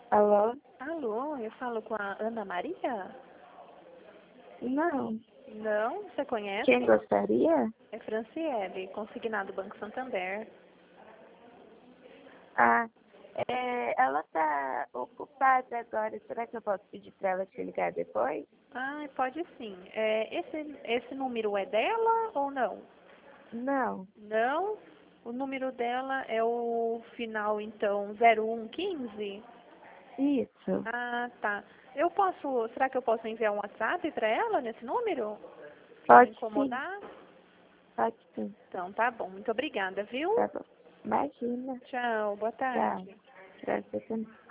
Alô? Alô, eu falo com a Ana Maria? Não. Não, você conhece? Quem gostaria? É Franciele, consignado Banco Santander. Ah, ela tá ocupada agora. Será que eu posso pedir pra ela te ligar depois? Ah, pode sim. Esse número é dela ou não? Não. Não? O número dela é o final, então, 0115? Isso. Ah, tá. Será que eu posso enviar um WhatsApp para ela nesse número? Pra não Pode sim. incomodar? Pode sim. Então, tá bom. Muito obrigada, viu? Tá bom. Imagina. Tchau, boa Tchau. tarde. Pra você também.